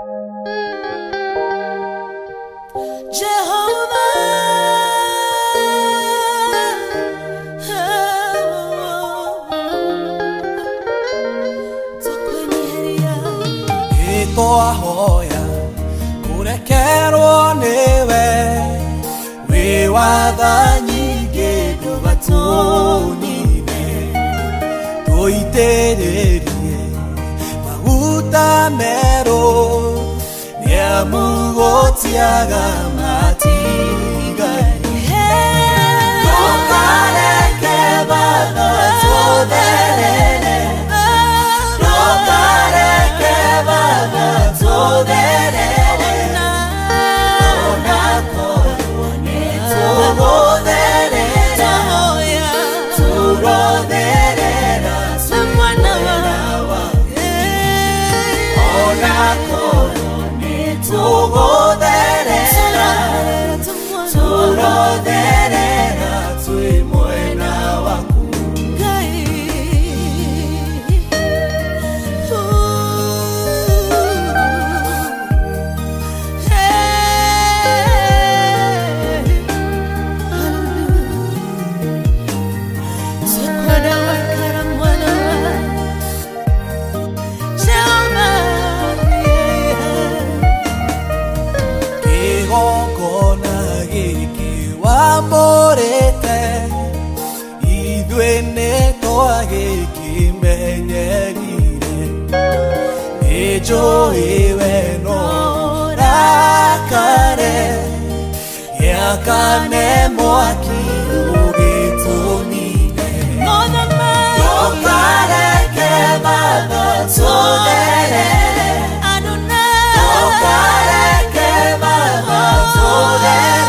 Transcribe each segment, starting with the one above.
Ahoya kurekerwo niwe wi watha nyingi ndugatunine tuitiririe maguta meru niamugotiaga matigari ndokareke baba tutherere ndokareke baba tutherere ona korwo nitugutherera turotherera mwana waku ona korwo nitugutherera turotherera twi mwena waku Wamborete idwene toage kimenyerire ejo iwe no rakare yakane mwaki ugitunine nokareke baba tudere nokareke baba tudere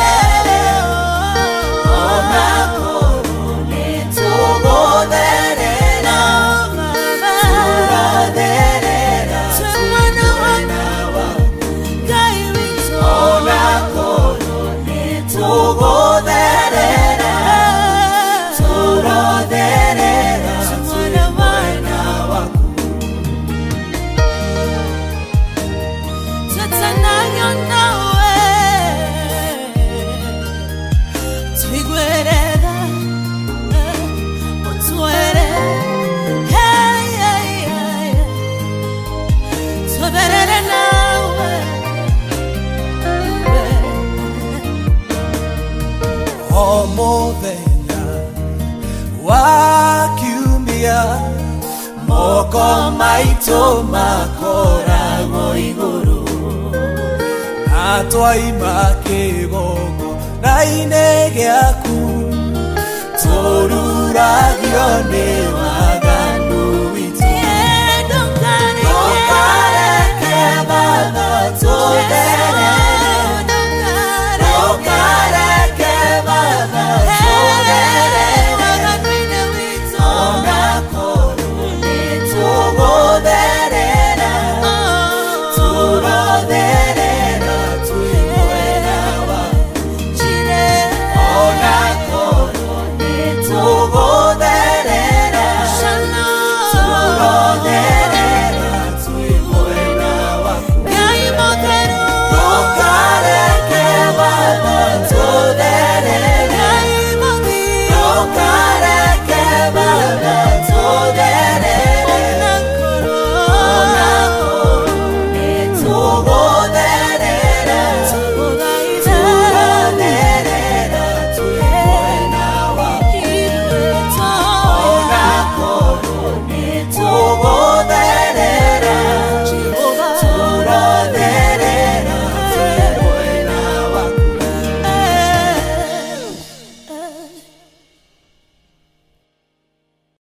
Omothenya wakiumia moko maitũ makoragwo igũrũ atwaima kĩgongo na-inĩ gĩaku tũruragio nĩ